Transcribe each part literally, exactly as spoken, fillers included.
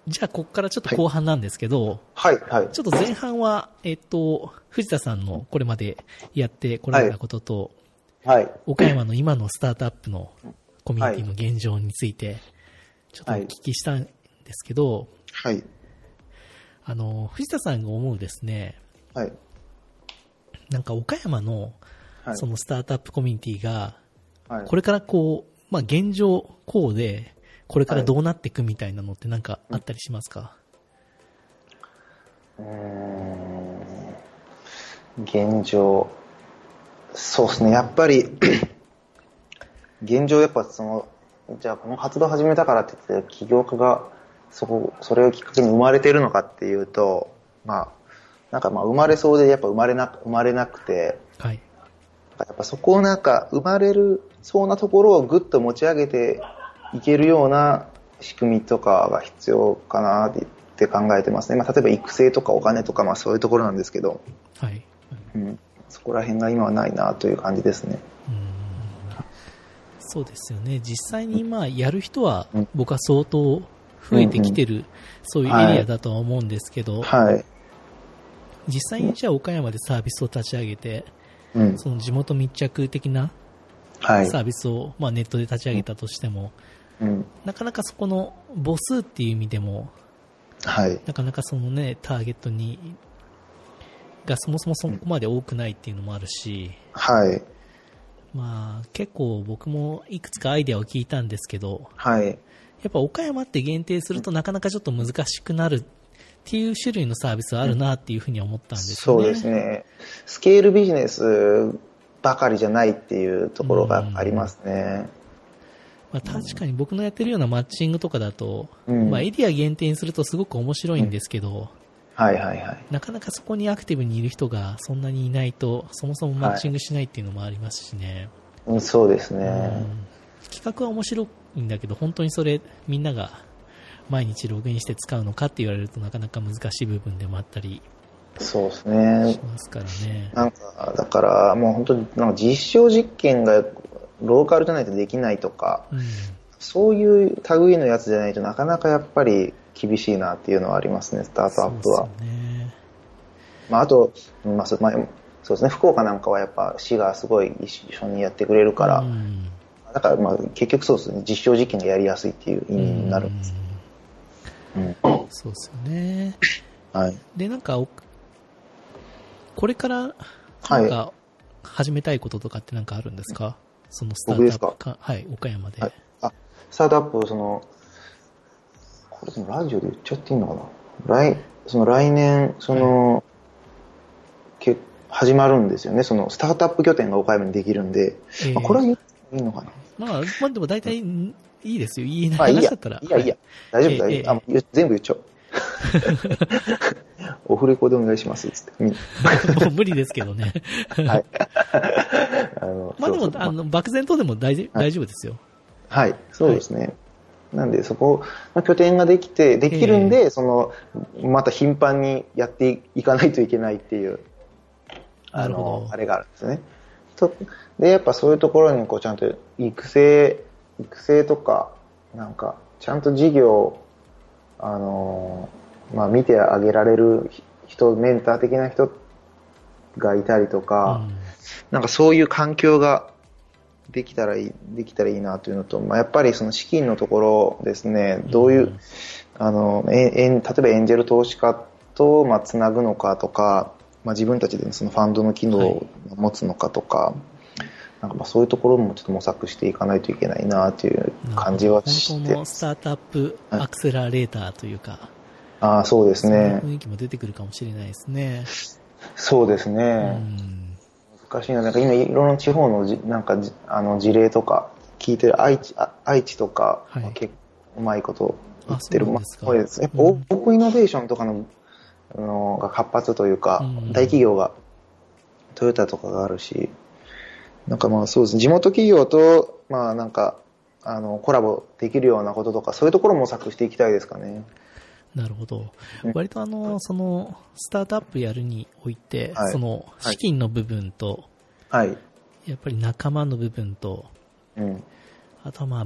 じゃあ、ここからちょっと後半なんですけど、 はい、はい。 ちょっと前半は、えっと、藤田さんのこれまでやってこられたことと、 はい。 岡山の今のスタートアップのコミュニティの現状について、ちょっとお聞きしたんですけど、 はい。 あの、藤田さんが思うですね、 はい。 なんか岡山の、 はい、 そのスタートアップコミュニティが、 はい、 これからこう、まあ、現状こうで、これからどうなっていくみたいなのってなんかあったりしますか？ うーん、現状、そうですね、やっぱり現状やっぱその、じゃあこの活動を始めたからって言って起業家がそこ、それをきっかけに生まれているのかっていうと、まあ、なんかまあ生まれそうでやっぱ生まれな、生まれなくて、 はい。 やっぱそこをなんか生まれるそうなところをぐっと持ち上げていけるような仕組みとかが必要かなって考えてますね。まあ、例えば育成とかお金とかまあそういうところなんですけど、 はい。 うん、そこら辺が今はないなという感じですね。 うーん、そうですよね。実際にまあやる人は僕は相当増えてきてる、うんうん、そういうエリアだとは思うんですけど、 はい、 実際にじゃあ岡山でサービスを立ち上げて、 うん、 その地元密着的なサービスをまあネットで立ち上げたとしても、うん、なかなかそこの母数っていう意味でも、 はい、 なかなかそのねターゲットにがそもそもそこまで多くないっていうのもあるし、 はい、 まあ結構僕もいくつかアイデアを聞いたんですけど、 はい、 やっぱ岡山って限定するとなかなかちょっと難しくなるっていう種類のサービスはあるなっていうふうに思ったんですよね。 そうですね。スケールビジネスばかりじゃないっていうところがありますね。 まあ、確かに僕のやってるようなマッチングとかだと、 うん、 まあ、エリア限定にするとすごく面白いんですけど、うん、 はいはいはい、 なかなかそこにアクティブにいる人がそんなにいないとそもそもマッチングしないっていうのもありますしね。 はい、そうですね、 うん、企画は面白いんだけど本当にそれみんなが毎日ログインして使うのかって言われるとなかなか難しい部分でもあったりそうですね。 しますからね。 なんかだからもう本当になんか実証実験がローカルじゃないとできないとか、うん、そういう類のやつじゃないとなかなかやっぱり厳しいなっていうのはありますね、スタートアップは。そうですね。まあ、あと、まあそまあ、そうですね、福岡なんかはやっぱ市がすごい一緒にやってくれるから、うん、だからまあ結局そうですね、実証実験がやりやすいっていう意味になるんです。 うんうん、そうですよね。 はい。 で、なんか、これから、なんか、始めたいこととかってなんかあるんですか？はい、そのスタートアップか。はい、岡山で。はい、 あ、スタートアップ、その、これそのラジオで言っちゃっていいのかな？来、その来年、その、はい、け始まるんですよね。その、スタートアップ拠点が岡山にできるんで、えーまあ、これは言っていいのかな？ まあ、まあでも大体、いいですよ。いい話だったら。 いいや、いいや、大丈夫、大丈夫。あ、全部言っちゃおう。オフレコでお願いしますっつって。 もう無理ですけどね。はい。あのまあでも、あの、漠然とでも大丈夫、大丈夫ですよ。 はい、そうですね。はい、なんで、そこの拠点ができて、できるんで、その、また頻繁にやっていかないといけないっていう、あの、あれがあるんですね。とで、やっぱそういうところに、こう、ちゃんと育成、育成とか、なんか、ちゃんと事業、あの、まあ、見てあげられる人、メンター的な人がいたりとか、うん、なんかそういう環境ができたらいい、できたらいいなというのと、まあ、やっぱりその資金のところですね、どういう、うん、あの、え、え、例えばエンジェル投資家と、まあ、つなぐのかとか、まあ、自分たちでそのファンドの機能を持つのかとか、はい、なんかまあそういうところもちょっと模索していかないといけないなという感じはして。 本当のスタートアップアクセラレーターというか、はい、 ああ、そうですね。 そういう雰囲気も出てくるかもしれないですね。 そうですね。うん、難しいな。なんか今いろんな地方のじなんかあの事例とか聞いてる愛知、愛知とか、はい、結構うまいこと言ってる。あ、そうですか。まあ、やっぱオープンイノベーションとかの、あのが活発というか、うん、大企業がトヨタとかがあるし、なんかまあそうですね。地元企業とまあなんかあのコラボできるようなこととかそういうところも模索していきたいですかね。 なるほど。割とあの、その、スタートアップやるにおいて、はい、その、資金の部分と、はい、やっぱり仲間の部分と、うん、あとはまあ、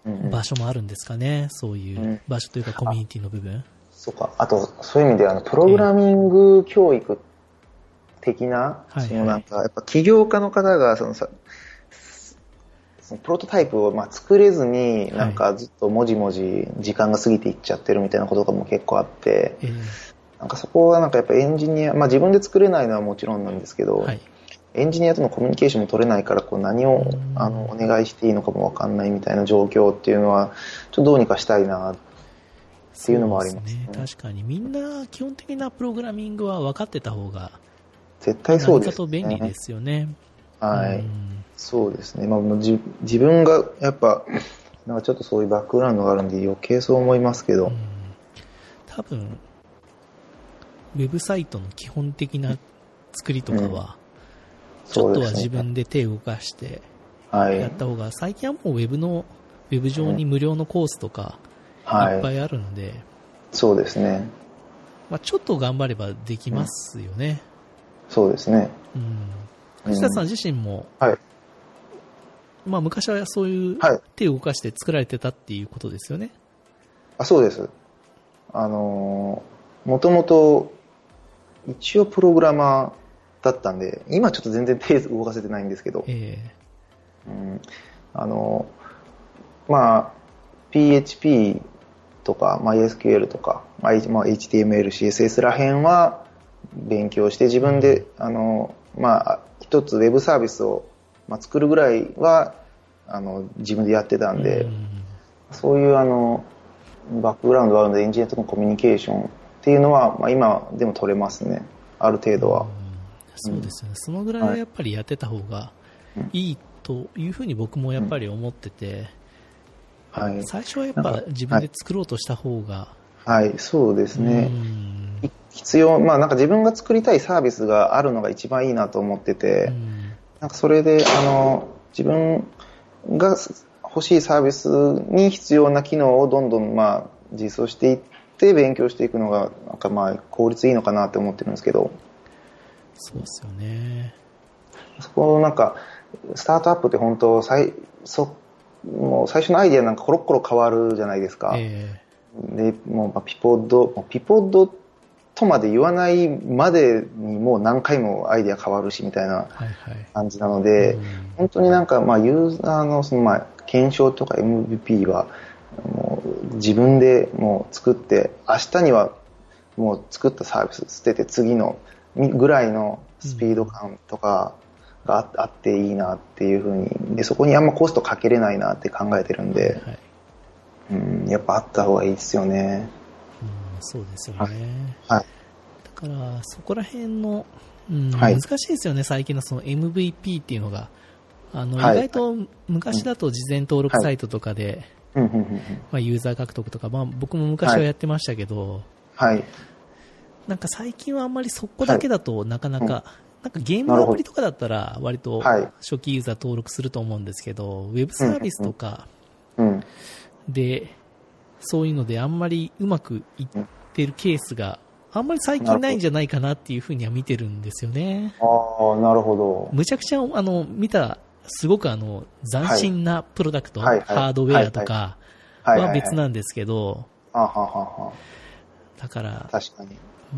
場所もあるんですかね、そういう場所というかコミュニティの部分。そうか、あとそういう意味であのプログラミング教育的な、 はいはい、 そのなんかやっぱ起業家の方がそのさそのプロトタイプをまあ作れずになんかずっともじもじ時間が過ぎていっちゃってるみたいなことがもう結構あって、はい、なんかそこはなんかやっぱエンジニア、まあ自分で作れないのはもちろんなんですけど、はい、エンジニアとのコミュニケーションも取れないからこう何をあのお願いしていいのかもわかんないみたいな状況っていうのはちょっとどうにかしたいなっていうのもありますね。 そうですね。確かにみんな基本的なプログラミングは分かってた方が絶対そうですね。 何かと便利ですよね。 はい。そうですね。まあもうじ自分がやっぱなんかちょっとそういうバックグラウンドがあるんで余計そう思いますけど。うん、 多分ウェブサイトの基本的な作りとかは、うん、ちょっとは自分で手を動かしてやった方が、はい、最近はもうウェブのウェブ上に無料のコースとかいっぱいあるので、はい、 そうですね。 まあ、ちょっと頑張ればできますよね。 うん、そうですね。 うん。藤田さん自身も、うん、はい、まあ昔はそういう手を動かして作られてたっていうことですよね。 あ、そうです。あのー、もともと一応プログラマーだったんで、今ちょっと全然手動かせてないんですけど、えーうん、あのー、まあ ピーエイチピー とか マイエスキューエル とか、まあ、エイチティーエムエル、シーエスエス ら辺は勉強して自分で、あのー、まあ一つウェブサービスを、まあ、作るぐらいはあの自分でやってたんで、うん、そういうあのバックグラウンドがあるのでエンジニアとのコミュニケーションっていうのは、まあ、今でも取れますね、ある程度は。うん、 そうですよね、そのぐらいやっぱりやってた方がいいというふうに僕もやっぱり思ってて、うんはい、最初はやっぱ自分で作ろうとした方が、 はい、はい、そうですね、うん、必要、まあなんか自分が作りたいサービスがあるのが一番いいなと思ってて、うん、なんかそれであの自分が欲しいサービスに必要な機能をどんどんまあ実装していって勉強していくのがなんかまあ効率いいのかなって思ってるんですけど。 そうですよね。 そこのなんかスタートアップって本当最そもう最初のアイデアなんかコロッコロ変わるじゃないですか。えー、でもうまあピポッドピポッドとまで言わないまでにもう何回もアイデア変わるしみたいな感じなので、はいはい、本当になんかまあユーザーのそのまあ検証とか エムブイピー はもう自分でもう作って明日にはもう作ったサービス捨てて次のぐらいのスピード感とかがあっていいなっていう風にでそこにあんまコストかけれないなって考えてるんで、はい、うんやっぱあった方がいいですよね。 そうですよね、はい、だからそこら辺の、うん、難しいですよね、はい、最近のその エムブイピー っていうのがあの、はい、意外と昔だと事前登録サイトとかで、はいまあ、ユーザー獲得とか、まあ、僕も昔はやってましたけど、はい、なんか最近はあんまりそこだけだとなかなか、はい、なんかゲームアプリとかだったら割と初期ユーザー登録すると思うんですけど、ウェブサービスとかでそういうのであんまりうまくいってるケースがあんまり最近ないんじゃないかなっていうふうには見てるんですよね。 ああ、なるほど。 むちゃくちゃあの見たすごくあの斬新なプロダクト、はいはいはい、ハードウェアとかは別なんですけど、だから確かに、 うん、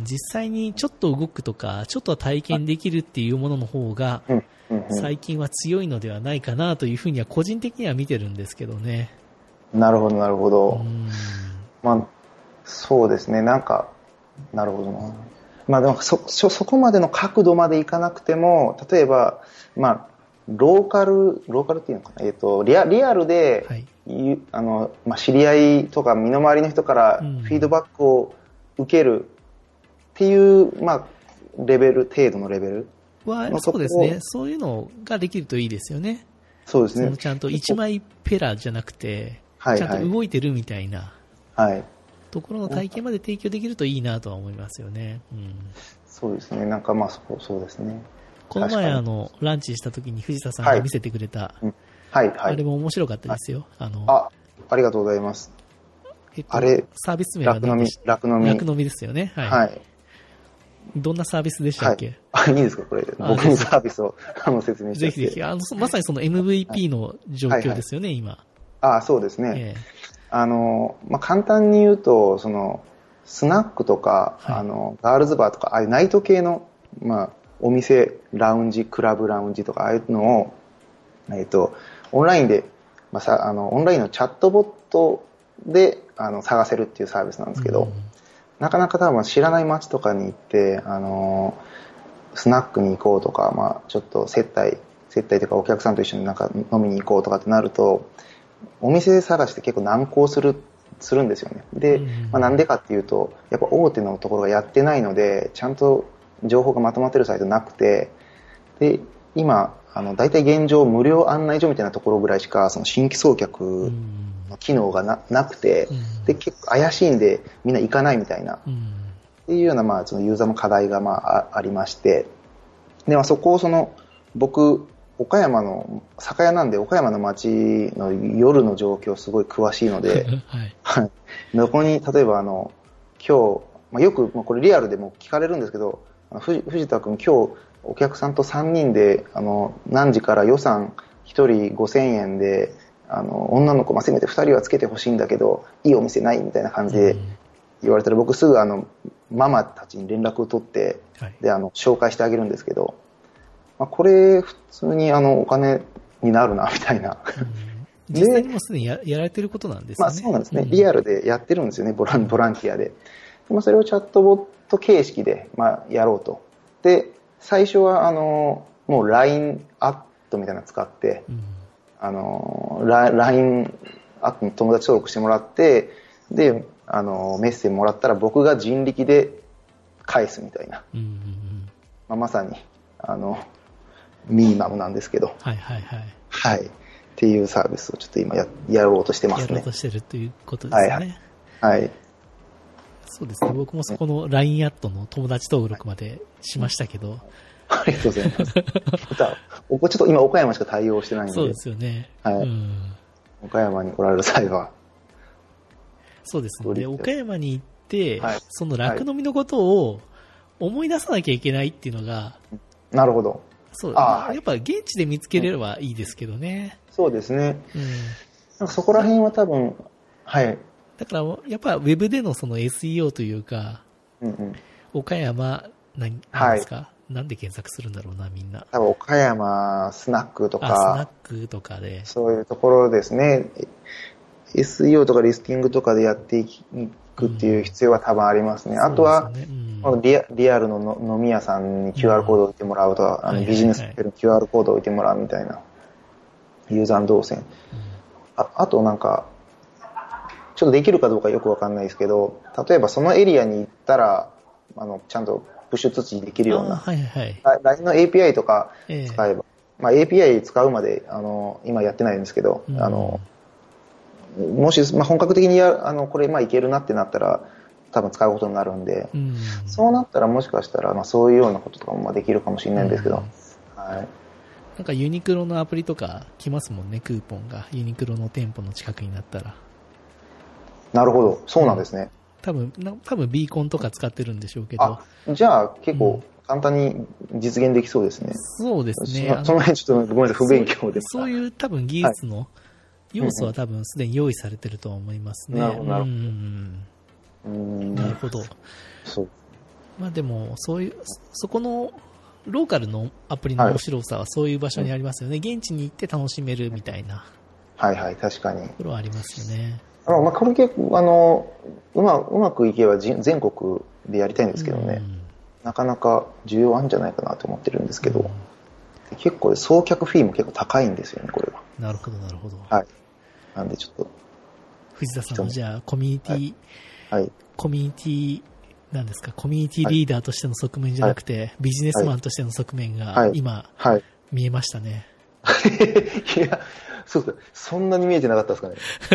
実際にちょっと動くとかちょっとは体験できるっていうものの方が最近は強いのではないかなというふうには個人的には見てるんですけどね。 なるほどなるほど。まあそうですね、なんかなるほどな。まあでも そ, そこまでの角度までいかなくても、例えばまあローカルローカルっていうのかな、えっ、ー、とリアリアルで、はい、あのまあ知り合いとか身の回りの人からフィードバックを受けるっていう、うん、まあレベル程度のレベルはそうですね。そういうのができるといいですよね。 そうですね。 そのちゃんと一枚ペラじゃなくて。はいはい、ちゃんと動いてるみたいな、はい、ところの体験まで提供できるといいなとは思いますよね。うん、 そうですね。なんかまあそうそうですね。 この前あのランチした時に藤田さんが見せてくれた、はいはいはい、あれも面白かったですよ。 あのあありがとうございます。 えっと、あれサービス名は何でした？ 楽飲み楽飲みですよね。はい。はい、どんなサービスでしたっけ？ はい、あいいですかこれで僕のサービスをあの説明してぜひぜひあのまさにその エムブイピー の状況ですよね、はいはい、今。 ああ、そうですね。えー、あの、まあ、簡単に言うと、その、スナックとか、はい、あの、ガールズバーとか、ああいうナイト系の、まあ、お店、ラウンジ、クラブラウンジとか、ああいうのを、えっと、オンラインで、まあ、さ、あの、オンラインのチャットボットで、あの、探せるっていうサービスなんですけど、うん、なかなか多分知らない街とかに行って、あの、スナックに行こうとか、まあ、ちょっと接待、接待というかお客さんと一緒になんか飲みに行こうとかってなると、お店探して結構難航する、するんですよね。で、まあ、なんでかっていうと、やっぱ大手のところがやってないので、ちゃんと情報がまとまってるサイトなくて、で、今、あの、大体現状無料案内所みたいなところぐらいしか、その新規送客の機能が な, なくて、で、結構怪しいんでみんな行かないみたいな、っていうような、まあ、そのユーザーの課題が、まあ、あ, ありまして、で、まあ、そこをその、僕、岡山の、酒屋なんで岡山の街の夜の状況すごい詳しいので、はい。どこに、例えばあの、今日、まあ、よく、まあ、これリアルでも聞かれるんですけど、藤, 藤田君今日お客さんとさんにんで、あの、何時から予算ひとりごせんえんで、あの、女の子、まあ、せめてふたりはつけてほしいんだけど、いいお店ないみたいな感じで言われたら、僕すぐあの、ママたちに連絡を取って、はい、で、あの、紹介してあげるんですけど、まあ、これ普通にあのお金になるなみたいな、 うん、実際にもすでに や, やられてることなんですね。 まあ、そうなんですね、うん、リアルでやってるんですよね、ボラン、ボランティアで。で、まあ、それをチャットボット形式で、まあ、やろうと。で、最初はあのもう ライン アットみたいなの使って、うん、あの ライン アットの友達登録してもらって、で、あのメッセージもらったら僕が人力で返すみたいな、うんうんうん、まあ、まさにあのミニマムなんですけど、 はいはいはい。 はい。っていうサービスをちょっと今 や, やろうとしてますね。 やろうとしてるということですね。はい、 はい。はい。 そうですね。僕もそこの ライン アットの友達登録までしましたけど。 ありがとうございます。また、ちょっと今岡山しか対応してないので。 そうですよね。 はい。うん、岡山に来られる際は。 そうですね。で、岡山に行って、はい、その酪農のことを思い出さなきゃいけないっていうのが、 なるほど。 そう、あ、やっぱ現地で見つけれればいいですけどね。 うん、そうですね。うん、なんかそこら辺は多分、はい。 だから、やっぱウェブでのその エスイーオー というか、 うんうん、 岡山、何ですか、はい、なんで検索するんだろうな、みんな。 多分岡山スナックとか、 あ、スナックとかで。 そういうところですね。エスイーオー とかリスティングとかでやっていくっていう必要は多分ありますね。うん、あとは、ね、うん、リ, アリアルのの飲み屋さんに キューアール コードを置いてもらうとか、うん、あのビジネスホテルに キューアール コードを置いてもらうみたいな、ユーザー動線。うん、あ, あとなんか、ちょっとできるかどうかよくわかんないですけど、例えばそのエリアに行ったら、あの、ちゃんとプッシュ通知できるような、 はいはい、 ライン の エーピーアイ とか使えば、えーまあ、エーピーアイ 使うまで、あの、今やってないんですけど、うん、あの、もし、まあ、本格的にや、あの、これ、まあ、いけるなってなったら、多分使うことになるんで、うん、そうなったらもしかしたら、まあ、そういうようなこととかもまあできるかもしれないんですけど、うん、はい。 なんかユニクロのアプリとか来ますもんね、クーポンが。ユニクロの店舗の近くになったら。 なるほど。そうなんですね。 多分、多分ビーコンとか使ってるんでしょうけど。 あ、じゃあ結構簡単に実現できそうですね。 うん、そうですね。 その、その辺ちょっとごめんなさい、不勉強で。 そういう多分技術の要素は多分すでに用意されてると思いますね。 なるほど、なるほど。 うん、なるほど。 そう。 まあでも、そういう、そこの、ローカルのアプリの面白さはそういう場所にありますよね。はい、現地に行って楽しめるみたいな。 はいはい、確かに。 ところはありますよね。 あの、まあ、これ結構、あの、うま、うまくいけば全国でやりたいんですけどね。うん、なかなか需要あるんじゃないかなと思ってるんですけど。うん、結構、送客フィーも結構高いんですよね、これは。 なるほど、なるほど。 はい。なんでちょっと。 藤田さんはじゃあ、コミュニティ、 はいはい、コミュニティ、なんですか、コミュニティリーダーとしての側面じゃなくて、はい、ビジネスマンとしての側面が今、はいはい、見えましたね。 いや、そうですか。そんなに見えてなかったですかね。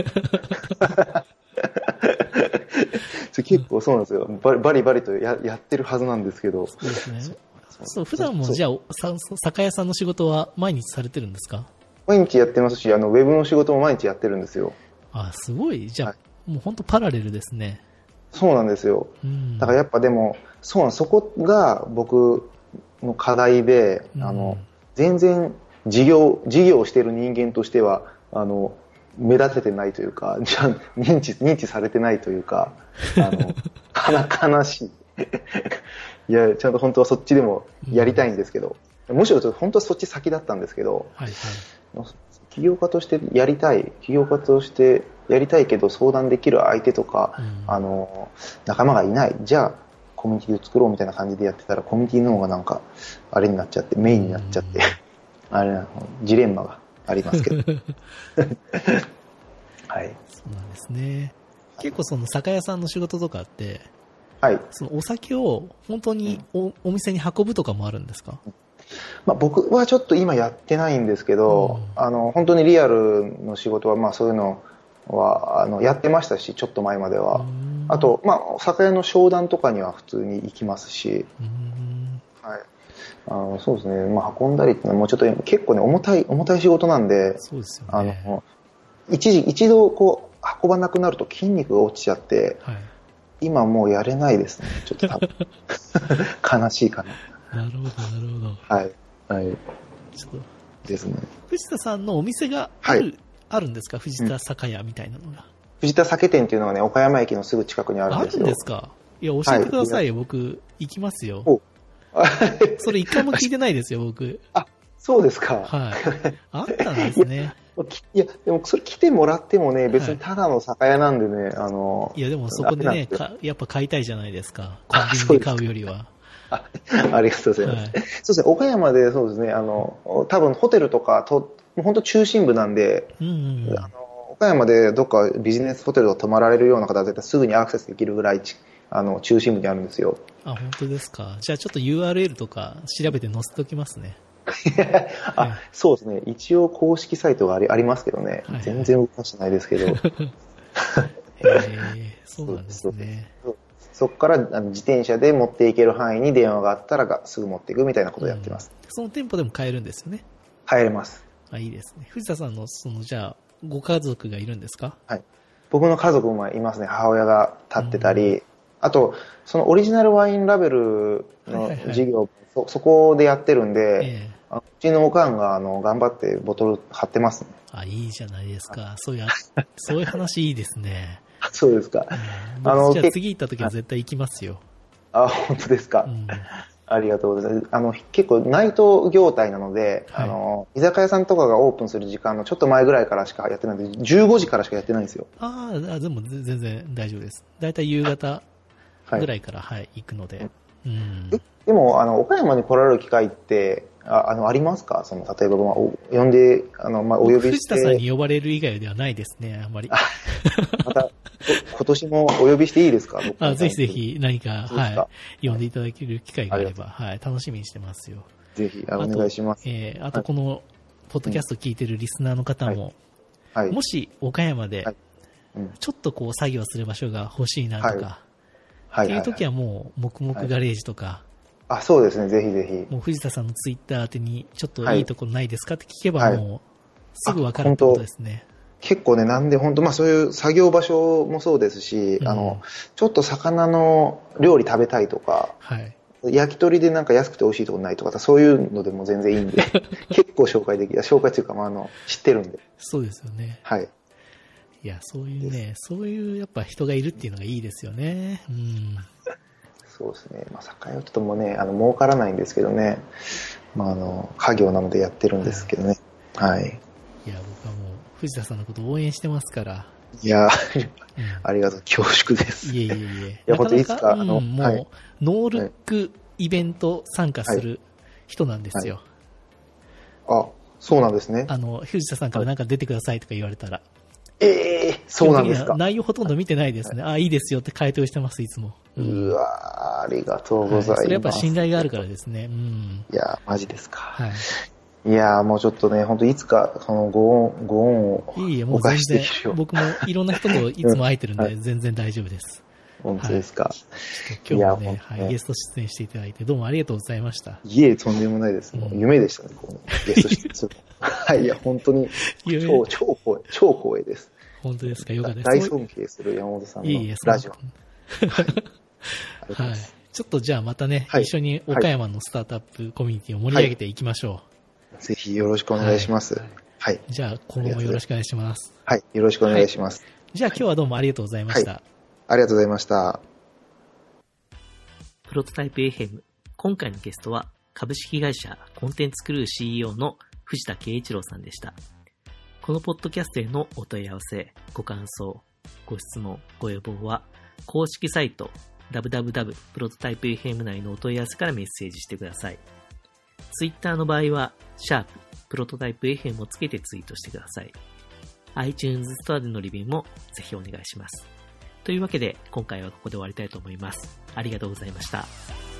結構そうなんですよ。バリバリバリと や, やってるはずなんですけど。 そうですね。そう、普段もじゃあ、酒屋さんの仕事は毎日されてるんですか？ 毎日やってますし、あの、ウェブの仕事も毎日やってるんですよ。 あ、すごい。じゃあ、はい、もう本当パラレルですね。 そうなんですよ。うん、だからやっぱでも、そうなん、そこが僕の課題で、うん、あの、全然事業、事業をしている人間としては、あの、 目立ててないというか、じゃ認知、認知されてないというか、あの、悲しい。いや、ちゃんと本当はそっちでもやりたいんですけど、うん、むしろ本当はそっち先だったんですけど、はいはい、起業家としてやりたい、起業家としてやりたいけど相談できる相手とか、うん、あの、仲間がいない。じゃあ、コミュニティを作ろうみたいな感じでやってたら、コミュニティの方がなんか、あれになっちゃって、メインになっちゃって、うん、あれ、ジレンマがありますけど。はい。 そうなんですね。結構その酒屋さんの仕事とかって、 はい。 そのお酒を本当に お,、うん、お店に運ぶとかもあるんですか？ まあ、僕はちょっと今やってないんですけど、うん、あの本当にリアルの仕事はまあそういうのはあのやってましたし、ちょっと前までは。うん、あと、まあ、酒屋の商談とかには普通に行きますし、うん、はい。あのそうですね、まあ、運んだりっていうのはもうちょっと結構ね、重たい、重たい仕事なんで、 そうですよね、 あの一時、一度こう運ばなくなると筋肉が落ちちゃって、はい、今もうやれないですね。ちょっと多分悲しいかな。なるほど、なるほど。 はい。はい。ちょっとですね。 藤田さんのお店がある、はい、あるんですか？藤田酒屋みたいなのが。 藤田酒店っていうのがね、岡山駅のすぐ近くにあるんですよ。 あるんですか？いや、教えてくださいよ。はい、僕、行きますよ。それ一回も聞いてないですよ、僕。 あ、そうですか。 はい。あったんですね。 いや、でもそれ来てもらってもね、別にただの酒屋なんでね、はい、あの。 いや、でもそこでね、かやっぱ買いたいじゃないですか。コンビニで買うよりは。 あ, ありがとうございます。はい、そうですね、岡山でそうですね、あの、多分ホテルとかと、本当中心部なんで、うんうんうん、あの岡山でどっかビジネスホテルを泊まられるような方は絶対すぐにアクセスできるぐらいあの中心部にあるんですよ。 あ、本当ですか。じゃあちょっと ユーアールエル とか調べて載せておきますね。 あ、はい、そうですね。一応公式サイトがあり、ありますけどね。はいはい、全然動かしてないですけど。へー、そうなんですね。 そ, そこからあの自転車で持っていける範囲に電話があったらすぐ持っていくみたいなことをやってます。 うん、その店舗でも買えるんですよね。 買えます。 あ、いいですね。藤田さんのそのじゃあご家族がいるんですか？はい。 僕の家族もいますね。母親が立ってたり、うん、あとそのオリジナルワインラベルの事業、はいはいはい、そ, そこでやってるんで、えー、うちのおかんがあの頑張ってボトル貼ってますね。 あ、いいじゃないですか。そういうそういう話いいですね。 そうですか。 うん、あのじゃあ次行った時は絶対行きますよ。 あ、本当ですか。うん、ありがとうございます。あの結構ナイト業態なので、はい、あの居酒屋さんとかがオープンする時間のちょっと前ぐらいからしかやってないので、じゅうごじからしかやってないんですよ。 ああ、でも全然大丈夫です。だいたい夕方ぐらいから、はいはい、行くので。うん、 えでもあの岡山に来られる機会ってああのありますか？その例えば、まあ、お呼んであの、まあ、お呼びして藤田さんに呼ばれる以外ではないですね、あんまり。 また今年もお呼びしていいですか？ あ、ぜひぜひ何か、はい、呼んでいただける機会があれば、はい、楽しみにしてますよ。 ぜひお願いします。 えー、あとこのポッドキャスト聞いてるリスナーの方も、はいはい、もし岡山でちょっとこう作業する場所が欲しいなとか、はいはいはいはい、っていう時はもう黙々ガレージとか、はいあ、そうですね。ぜひぜひ。 もう藤田さんのツイッター宛てにちょっといいところないですかって聞けばもうすぐ分かるってことですね。はい、 結構ね、なんで本当まあそういう作業場所もそうですし、うん、あのちょっと魚の料理食べたいとか、はい、焼き鳥でなんか安くて美味しいところないとか、そういうのでも全然いいんで、結構紹介できる、紹介というかまああの知ってるんで。 そうですよね。 はい。 いやそういうね、そういうやっぱ人がいるっていうのがいいですよね。うん。 そうですね。まあ、酒屋はちょっともうね、あの、儲からないんですけどね。まあ、あの、家業なのでやってるんですけどね。はい。はい、 いや、僕はもう、藤田さんのことを応援してますから。 いや、うん、ありがとう。恐縮です。 いえいえいえ。 いや、本当いつか、 うん、あの、もう、はい、ノールックイベント参加する人なんですよ。 はいはい、あ、そうなんですね。 あの、藤田さんからなんか出てくださいとか言われたら。 ええー、そうなんですか。 内容ほとんど見てないですね。はい、あ、いいですよって回答してます、いつも。 うん、うわありがとうございます、はい。 それやっぱ信頼があるからですね。うん、 いやマジですか。はい。いやもうちょっとね、本当いつかそのご恩、ご恩をお返しできるよ。 僕もいろんな人といつも会えてるんで、はい、全然大丈夫です。 本当ですか。はい、 今日もね、はい、ゲスト出演していただいてどうもありがとうございました。 いえ、とんでもないです。もう夢でしたね、このゲスト出演する。はい、いや本当に超超光栄、超光栄です。 本当ですか、よかったです。 大尊敬する山本さんのラジオ。はい、 はい。ちょっとじゃあまたね、はい、一緒に岡山のスタートアップコミュニティを盛り上げていきましょう。 はい、ぜひよろしくお願いします。はい。 はい。 じゃあ、今後もよろしくお願いします。 はい。よろしくお願いします。はい、 じゃあ、今日はどうもありがとうございました。はい、 ありがとうございました。 プロトタイプ エフエム。今回のゲストは、株式会社コンテンツクルー シーイーオー の藤田圭一郎さんでした。このポッドキャストへのお問い合わせ、ご感想、ご質問、ご要望は、公式サイト、ダブダブダブドットプロトタイプエフエム 内のお問い合わせからメッセージしてください。Twitter の場合は、シャーププロトタイプ エフエム をつけてツイートしてください。iTunes ストアでのレビューもぜひお願いします。というわけで、今回はここで終わりたいと思います。ありがとうございました。